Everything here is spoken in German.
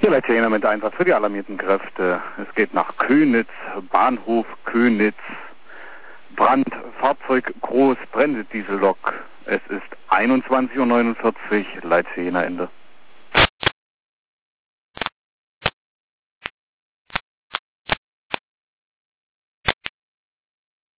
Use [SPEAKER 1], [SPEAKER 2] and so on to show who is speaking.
[SPEAKER 1] Hier Leitjena mit Einsatz für die alarmierten Kräfte. Es geht nach Köniz, Bahnhof Köniz. Brand, Fahrzeug groß, brennende Diesellok. Es ist 21:49 Uhr, Leitjena Ende.